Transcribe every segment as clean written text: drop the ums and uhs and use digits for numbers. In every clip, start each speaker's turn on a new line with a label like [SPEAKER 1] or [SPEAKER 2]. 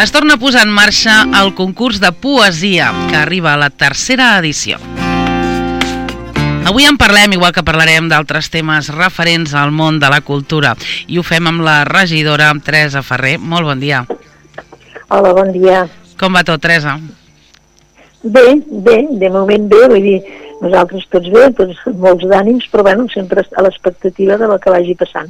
[SPEAKER 1] Es torna a posar en marxa el concurs de poesia, que arriba a la tercera edició. Avui en parlem, igual que parlarem d'altres temes referents al món de la cultura, i ho fem amb la regidora Teresa Ferrer. Molt bon dia.
[SPEAKER 2] Hola, bon dia.
[SPEAKER 1] Com va tot, Teresa?
[SPEAKER 2] Bé, de moment bé, vull dir, nosaltres tots bé, tots molts d'ànims, però bueno, sempre a l'expectativa de la que vagi passant.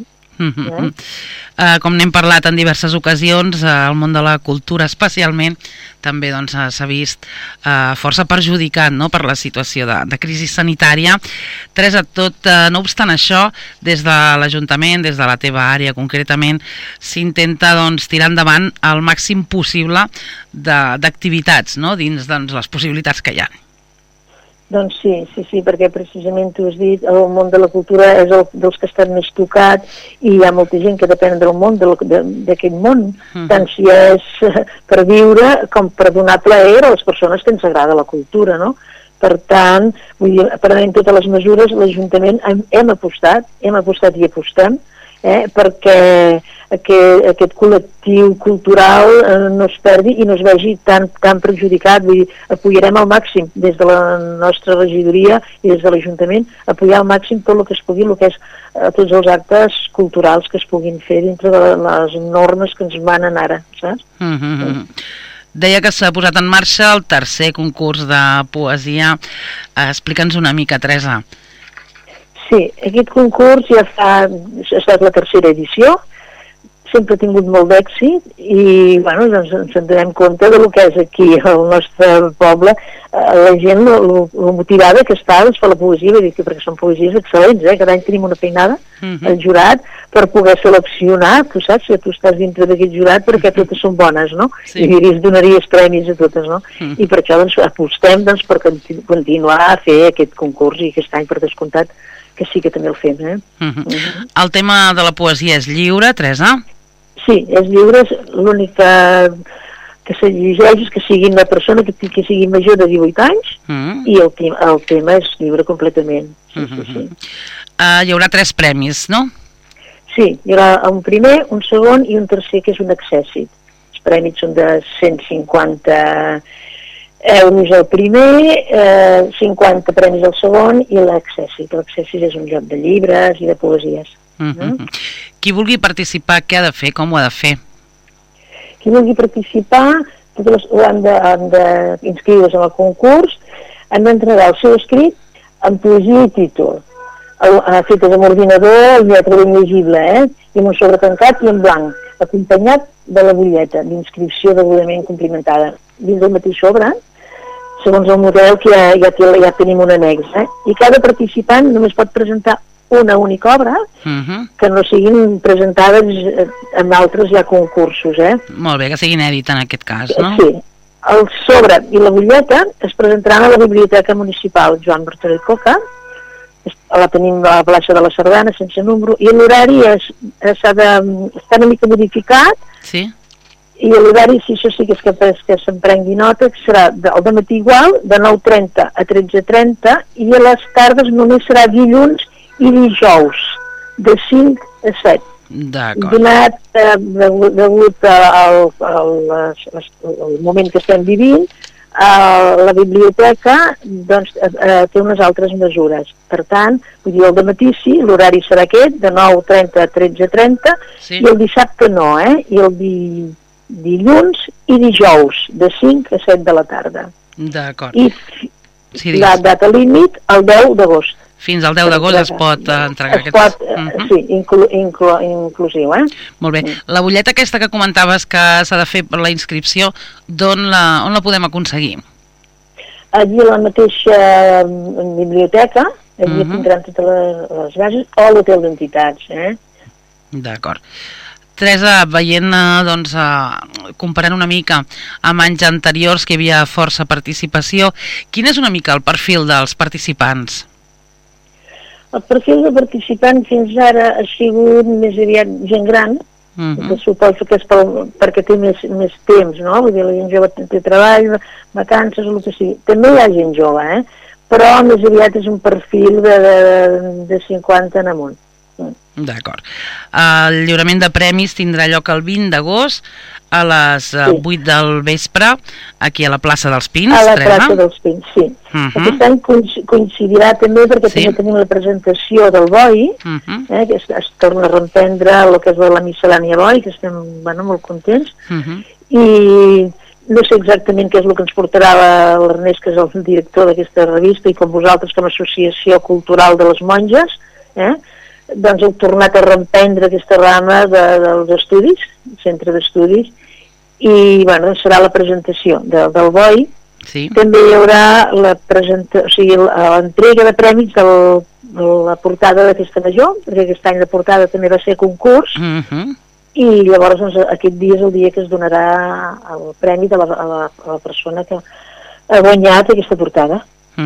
[SPEAKER 1] Com n'hem parlat en diverses ocasions, el món de la cultura especialment també s'ha vist força perjudicat, no?, per la situació de crisi sanitària. Teresa, no obstant això, des de l'Ajuntament, des de la teva àrea concretament, s'intenta tirar endavant el màxim possible d'activitats, no?, dins les possibilitats que hi ha.
[SPEAKER 2] Doncs sí, perquè precisament tu has dit, el món de la cultura és dels que estan més tocat i hi ha molta gent que depèn del món, d'aquest món, tant si és per viure com per donar plaer a les persones que ens agrada la cultura, no? Per tant, vull dir, prenent totes les mesures, l'Ajuntament hem apostat i apostem, perquè aquest col·lectiu cultural no es perdi i no es vegi tan perjudicat. Vull dir, apoyarem al màxim des de la nostra regidoria i des de l'Ajuntament, apoyar al màxim tot el que es pugui, el que és tots els actes culturals que es puguin fer dintre de les normes que ens manen ara, saps?
[SPEAKER 1] Deia que s'ha posat en marxa el tercer concurs de poesia. Explica'ns una mica, Teresa.
[SPEAKER 2] Sí, aquest concurs ha estat la tercera edició, sempre ha tingut molt d'èxit i ens donem compte del que és aquí al nostre poble, la gent lo motivada que està per la poesia, perquè són poesies excel·lents, cada any tenim una feinada al jurat per poder seleccionar, tu saps que tu estàs dintre d'aquest jurat perquè totes són bones, no? I donaries premis a totes, no? I per això apostem per continuar a fer aquest concurs i aquest any per descomptat que sí que també el fem,
[SPEAKER 1] El tema de la poesia és lliure, Teresa?
[SPEAKER 2] Sí, és lliure, l'únic que s'exigeix és que sigui una persona que sigui major de 18 anys i el tema és lliure completament. Sí.
[SPEAKER 1] Hi haurà 3 premis, no?
[SPEAKER 2] Sí, hi haurà un primer, un segon i un tercer que és un accèssit. Els premis són de 150 euros el primer, 50 premis el segon i l'accèssit. L'accèssit és un lloc de llibres i de poesies.
[SPEAKER 1] Qui vulgui participar, què ha de fer? Com ho ha de fer?
[SPEAKER 2] Qui vulgui participar han d'inscriure's en el concurs, han d'entregar el seu escrit amb poesia i títol, fetes amb ordinador, amb lletra ben llegible, i amb un sobre tancat i en blanc, acompanyat de la butlleta d'inscripció degudament complimentada. Dins del mateix sobre, segons el model que ja tenim un annex, i cada participant només pot presentar una única obra que no siguin presentades en altres concursos.
[SPEAKER 1] Molt bé, que sigui inèdit en aquest cas, no?
[SPEAKER 2] Sí. El sobre i la butlleta es presentaran a la Biblioteca Municipal Joan Martorell Coca, la tenim a la plaça de la Sardana sense número, i l'horari està una mica modificat.
[SPEAKER 1] Sí.
[SPEAKER 2] I l'horari, si això sí que és capaç que se'n prengui nota, que serà al dematí igual, de 9:30 a 13:30, i a les tardes només serà dilluns i dijous, de 5 a 7.
[SPEAKER 1] D'acord.
[SPEAKER 2] Donat, degut al moment que estem vivint, la biblioteca té unes altres mesures. Per tant, vull dir, al dematí sí, l'horari serà aquest, de 9:30 a 13:30, i el dissabte no, i el dilluns i dijous, de 5 a 7 de la tarda.
[SPEAKER 1] D'acord.
[SPEAKER 2] I la data límit, el 10 d'agost.
[SPEAKER 1] Fins al 10 d'agost es pot entregar
[SPEAKER 2] aquest... Sí, inclusiu,
[SPEAKER 1] Molt bé. La butlleta aquesta que comentaves que s'ha de fer per la inscripció, on la podem aconseguir?
[SPEAKER 2] Allí a la mateixa biblioteca, allí tindran totes les bases, o a l'hotel d'entitats,
[SPEAKER 1] D'acord. Teresa, veient, comparant una mica amb anys anteriors que hi havia força participació, quin és una mica el perfil dels participants?
[SPEAKER 2] El perfil de participant fins ara ha sigut més aviat gent gran, que suposo que és perquè té més temps, no? Vull dir, la gent jove té treball, vacances o el que sigui. També hi ha gent jove, però més aviat és un perfil de 50 en amunt.
[SPEAKER 1] D'acord. El lliurament de premis tindrà lloc el 20 d'agost a les 8 del vespre, aquí a la plaça dels Pins.
[SPEAKER 2] A la plaça dels Pins, sí. Aquest any coincidirà també perquè també tenim la presentació del Boi, que es torna a reprendre el que és la miscel·lània Boi, que estem molt contents, i no sé exactament què és el que ens portarà l'Ernest, que és el director d'aquesta revista, i com vosaltres, com a associació cultural de les monges, doncs heu tornat a reprendre aquesta rama dels estudis, centre d'estudis, i serà la presentació del Boi. També hi haurà l'entrega de prèmits de la portada de Festa Major, perquè aquest any la portada també va ser concurs, i llavors aquest dia és el dia que es donarà el premi a la persona que ha guanyat aquesta portada.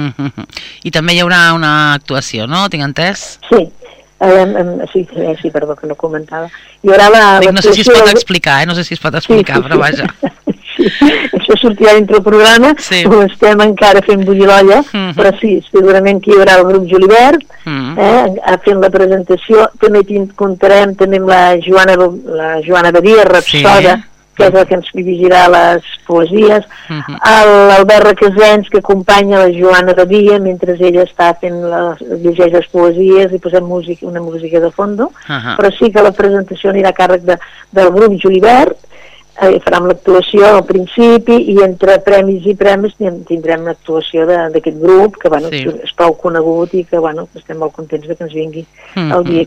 [SPEAKER 1] I també hi haurà una actuació, no? Tinc entès?
[SPEAKER 2] Sí, perdó, que no comentava. Hi haurà
[SPEAKER 1] no sé si es pot explicar, no sé si es pot explicar, però vaja.
[SPEAKER 2] Això sortirà dintre el programa, ho estem encara fent bullir l'olla, però sí, segurament que hi haurà el grup Julibert fent la presentació. També comptarem també amb la Joana Badia, rapsoda, que és la que ens dirigirà les poesies, l'Albert Requesens, que acompanya la Joana Badia mentre ella està llegeix les poesies i posem una música de fondo, però sí que la presentació anirà a càrrec del grup Julibert. Farem l'actuació al principi i entre premis i premis tindrem l'actuació d'aquest grup que és prou conegut i que estem molt contents que ens vingui el dia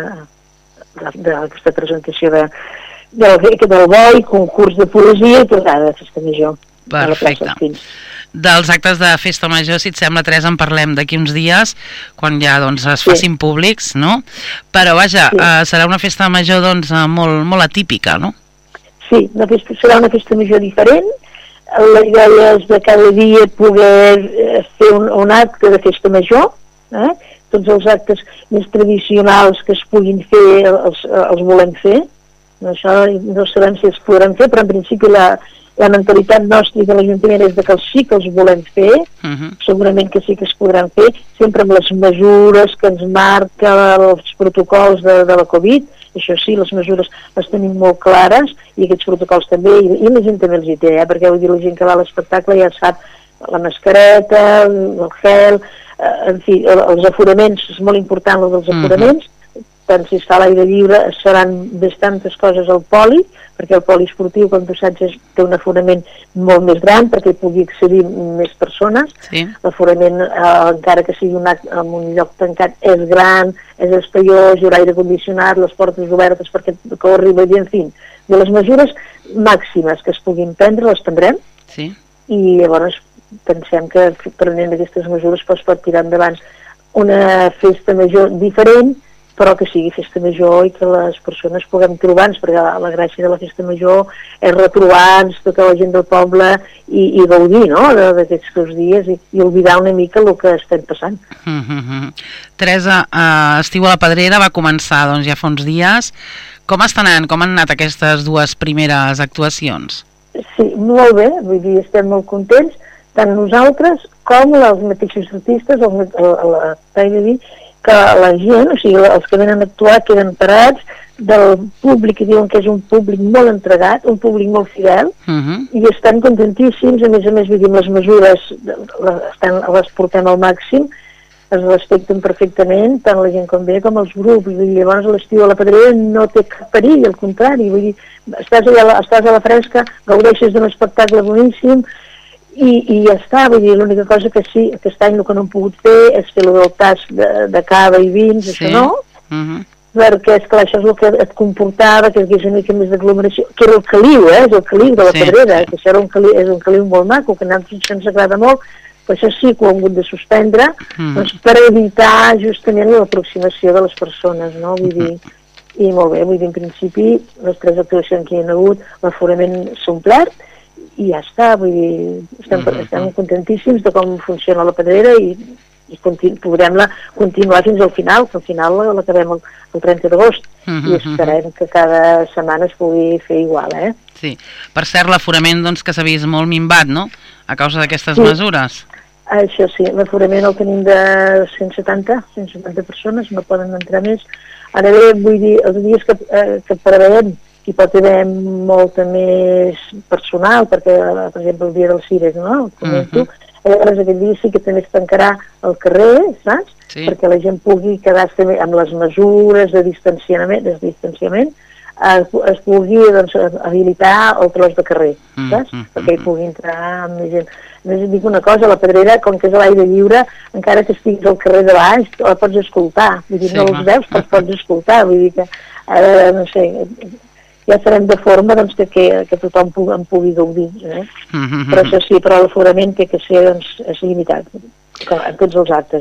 [SPEAKER 2] d'aquesta presentació del Boi, concurs de poesia i tornada de Festa Major.
[SPEAKER 1] Perfecte. Dels actes de Festa Major, si et sembla, Teresa, en parlem d'aquí uns dies, quan ja es facin públics, no? Però vaja, serà una Festa Major molt atípica, no?
[SPEAKER 2] Sí, serà una festa major diferent. La idea és de cada dia poder fer un acte de festa major. Tots els actes més tradicionals que es puguin fer els volem fer. Això no sabem si es podran fer, però en principi la mentalitat nostra i de l'Ajuntament és que sí que els volem fer. Segurament que sí que es podran fer, sempre amb les mesures que ens marca els protocols de la Covid. Això sí, les mesures les tenim molt clares i aquests protocols també, i la gent també els hi té, perquè vull dir, la gent que va a l'espectacle ja sap la mascareta, el gel, en fi, els aforaments, és molt important el dels aforaments, tant si està a l'aire lliure seran bastantes coses al poli, perquè el poli esportiu, com tu saps, té un aforament molt més gran perquè hi pugui accedir més persones. L'aforament, encara que sigui en un lloc tancat, és gran, és espaiós, hi haurà aire condicionat, les portes obertes perquè corri bé, en fi. De les mesures màximes que es puguin prendre, les prendrem, i llavors pensem que prenent aquestes mesures es pot tirar endavant una festa major diferent, però que sigui festa major i que les persones puguem trobar-nos, perquè la gràcia de la festa major és retrobar-nos tota la gent del poble i gaudir d'aquests dies i oblidar una mica el que estem passant.
[SPEAKER 1] Teresa, Estiu a la Pedrera va començar ja fa uns dies. Com estan anant? Com han anat aquestes dues primeres actuacions?
[SPEAKER 2] Sí, molt bé, vull dir, estem molt contents, tant nosaltres com els mateixos artistes, que la gent, o sigui, els que venen a actuar queden parats, del públic que diuen que és un públic molt entregat, un públic molt fidel, i estan contentíssims. A més, vull dir, les mesures les portem al màxim, es respecten perfectament, tant la gent com ve com els grups, i llavors l'Estiu a la Pedrera no té cap perill, al contrari, vull dir, estàs a la fresca, gaudeixes d'un espectacle boníssim, i ja està, vull dir, l'única cosa que sí, aquest any el que no hem pogut fer és fer el tas de cava i vins, això no, perquè esclar, això és el que et comportava, que hi hagués una mica més d'aglomeració, que era el caliu, és el caliu de la Pedrera, que això és un caliu molt maco, que a nosaltres ens agrada molt, però això sí que ho hem hagut de suspendre, doncs per evitar justament l'aproximació de les persones, no? Vull dir, i molt bé, vull dir, en principi, les 3 actuacions que hi ha hagut, l'aforament s'ha omplert, i ja està, vull dir, estem contentíssims de com funciona la Pedrera i podrem continuar fins al final, que al final l'acabem el 30 d'agost, i esperem que cada setmana es pugui fer igual,
[SPEAKER 1] Sí, per cert, l'aforament que s'ha vist molt minvat, no?, a causa d'aquestes mesures.
[SPEAKER 2] Això sí, l'aforament el tenim de 170 persones, no poden entrar més. Ara bé, vull dir, els dies que preveiem hi pot haver molta més personal, perquè, per exemple, el dia dels Cires, no? Comento, llavors aquest dia sí que també es tancarà el carrer, saps?
[SPEAKER 1] Sí.
[SPEAKER 2] Perquè la gent pugui quedar-se amb les mesures de distanciament, es pugui doncs, habilitar el tros de carrer, saps? Perquè hi pugui entrar amb més gent. A més, dic una cosa, la Pedrera, com que és a l'aire lliure, encara que estiguis al carrer de baix, la pots escoltar. Vull dir, no els veus, però els pots escoltar. Vull dir que, no sé, ja farem de forma doncs, que tothom en pugui gaudir. Però això sí, però l'aforament té que ser doncs, limitat, en tots els actes.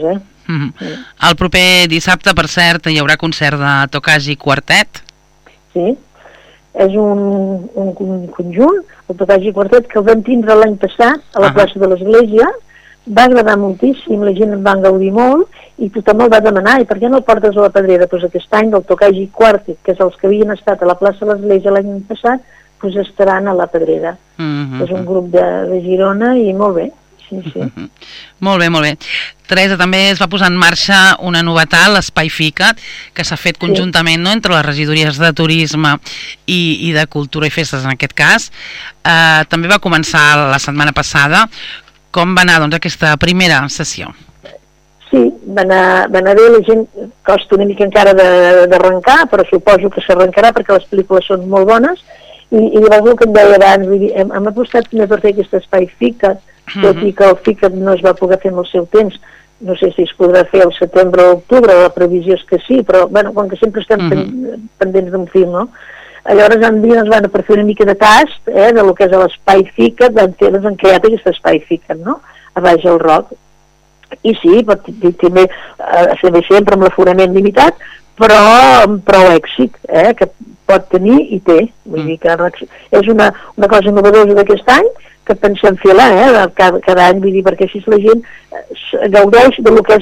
[SPEAKER 1] El proper dissabte, per cert, hi haurà concert de Tokaji Quartet.
[SPEAKER 2] Sí, és un conjunt, el Tokaji Quartet, que el vam tindre l'any passat a la plaça de l'Església. Va agradar moltíssim, la gent en va gaudir molt i tothom el va demanar, i per què no el portes a la Pedrera? Doncs aquest any del Tokaji Quartet, que és els que havien estat a la plaça de l'Església l'any passat, doncs estaran a la Pedrera. És un grup de Girona i molt bé. Sí.
[SPEAKER 1] Molt bé, molt bé. Teresa, també es va posar en marxa una novetat, l'Espai Ficat, que s'ha fet conjuntament, no?, entre les regidories de Turisme i de Cultura i Festes, en aquest cas. També va començar la setmana passada. Com va anar, doncs, aquesta primera sessió?
[SPEAKER 2] Sí, va anar bé, la gent costa una mica encara d'arrencar, però suposo que s'arrencarà perquè les pel·lícules són molt bones, i llavors el que em deia abans, hem apostat també per fer aquest Espai Ficat, tot i que el Ficat no es va poder fer en el seu temps. No sé si es podrà fer al setembre o octubre, la previsió és que sí, però bueno, com que sempre estem pendents d'un film, no? Llavors ens van fer una mica de tast de lo que és l'Espai Ficat, han creat aquest Espai Ficat, no?, a Baix al Roc. I sí, també sempre amb l'aforament limitat, però amb prou èxit, que pot tenir i té. Vull dir que és una cosa novedosa d'aquest any, que pensem fer-la cada any, vull dir, perquè així la gent gaudeix del que és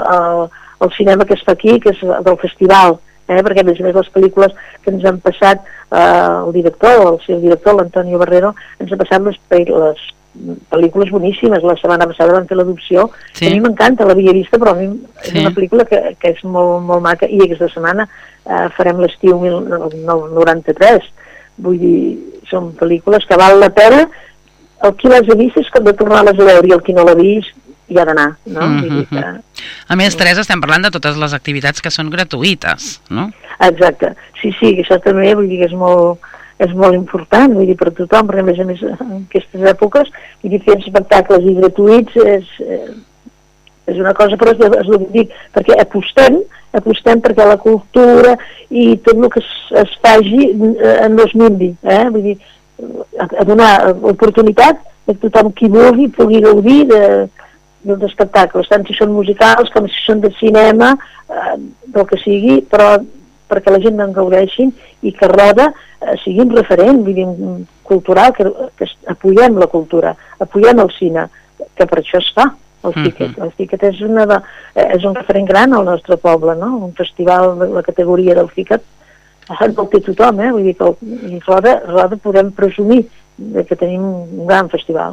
[SPEAKER 2] el cinema que es fa aquí, que és del festival, perquè a més les pel·lícules que ens han passat el seu director, l'Antonio Barrero, ens ha passat les pel·lícules boníssimes. La setmana passada van fer l'adopció, que a mi m'encanta, l'havia vista, però a mi és una pel·lícula que és molt, molt maca, i aquesta setmana farem l'estiu 93. Vull dir, són pel·lícules que val la pena. El qui les ha vist és com de tornar-les a veure, i el qui no l'ha vist hi ha d'anar, no?
[SPEAKER 1] A més, Teresa, estem parlant de totes les activitats que són gratuïtes, no?
[SPEAKER 2] Exacte, sí, això també vull dir que és molt important, vull dir, per tothom, perquè a més en aquestes èpoques, vull dir, fer espectacles i gratuïts és una cosa, però és el que dic, perquè apostem perquè la cultura i tot el que es faci no es minvi, vull dir, a donar oportunitat que tothom qui vulgui pugui gaudir dels espectacles, tant si són musicals com si són de cinema, del que sigui, però perquè la gent en gaudeixin i que Roda sigui un referent, vull dir, cultural, que apoyem la cultura, apoyem el cine, que per això es fa el Ficat. El Ficat és un referent gran al nostre poble, no? Un festival de la categoria del Ficat el té tothom, vull dir que Roda podem presumir que tenim un gran festival.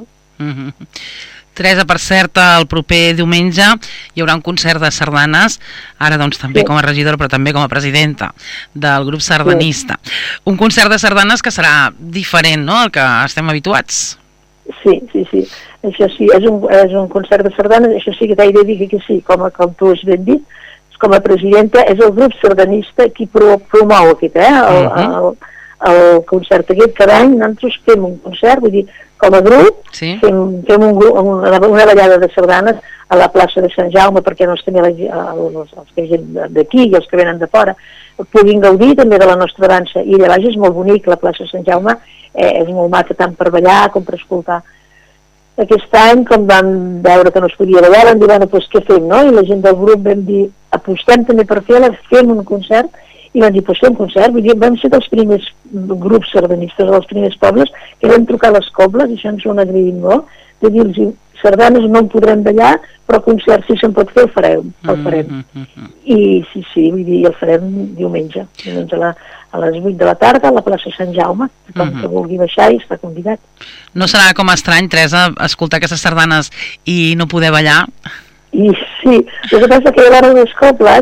[SPEAKER 1] Teresa, per cert, el proper diumenge hi haurà un concert de sardanes, ara doncs també com a regidora però també com a presidenta del grup sardanista. Un concert de sardanes que serà diferent, no?, al que estem habituats. Sí, això sí, és un concert de sardanes, això sí que t'he de dir que sí, com tu has ben dit, com a presidenta, és el grup sardanista qui promou aquest, el concert aquest. Cada any nosaltres fem un concert, vull dir, com a grup, fem una ballada de sardanes a la plaça de Sant Jaume, perquè doncs també els que gent d'aquí i els que venen de fora puguin gaudir també de la nostra dansa. I allà baix és molt bonic, la plaça de Sant Jaume és molt maca tant per ballar com per escoltar. Aquest any, com vam veure que no es podia ballar, vam dir, bueno, doncs què fem, no? I la gent del grup vam dir, apostem també per fer-la, fem un concert, i vam dir, doncs fem un concert. Vull dir, vam ser dels primers grups sardanistes, dels primers pobles, que vam trucar les cobles, i això ens ho han agraït molt, de dir-los, sardanes no en podrem ballar, però concert, si se'n pot fer, el farem. I sí, vull dir, el farem diumenge a les 8 de la tarda a la plaça Sant Jaume, tothom que vulgui baixar i està convidat. No serà com estrany, Teresa, escoltar aquestes sardanes i no poder ballar?
[SPEAKER 2] I sí, el que passa que a l'hora de les cobles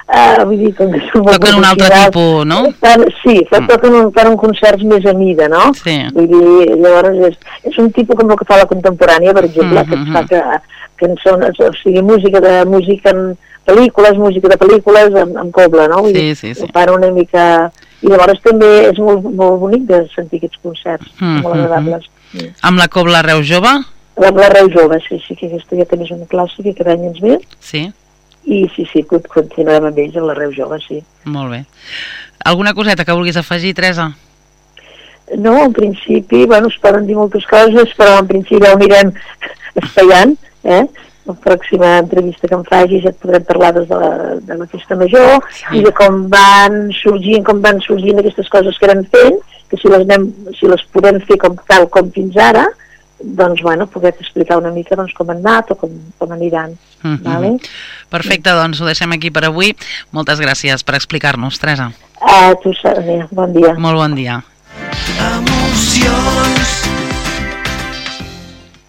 [SPEAKER 2] vull dir, com que són molt
[SPEAKER 1] toquen un altre tipus, no?
[SPEAKER 2] Fan concerts més a mida, no?
[SPEAKER 1] Sí.
[SPEAKER 2] Vull dir, llavors és un tipus com el que fa la contemporània, per exemple, que et fa cançons, o sigui, música en pel·lícules en coble, no? Vull dir, ho fan una mica... I llavors també és molt, molt bonic de sentir aquests concerts, molt agradables.
[SPEAKER 1] Amb la Cobla Reus Jove?
[SPEAKER 2] Amb la Reus Jove, sí, que aquesta ja també és una clàssica que cada any ens ve.
[SPEAKER 1] Sí.
[SPEAKER 2] I sí, continuem amb ells a la Reus Jove, sí.
[SPEAKER 1] Molt bé. Alguna coseta que vulguis afegir, Teresa?
[SPEAKER 2] No, en principi, es poden dir moltes coses, però en principi ja ho anirem espaiant, la pròxima entrevista que em facis ja et podrem parlar de la festa major i de com van sorgint aquestes coses que anem fent, que si les podem fer tal com fins ara, doncs, poder explicar una mica com han anat o com aniran. Vale?
[SPEAKER 1] Perfecte, doncs ho deixem aquí per avui. Moltes gràcies per explicar-nos, Teresa.
[SPEAKER 2] Tu, bon dia.
[SPEAKER 1] Molt bon dia.
[SPEAKER 3] Emoció.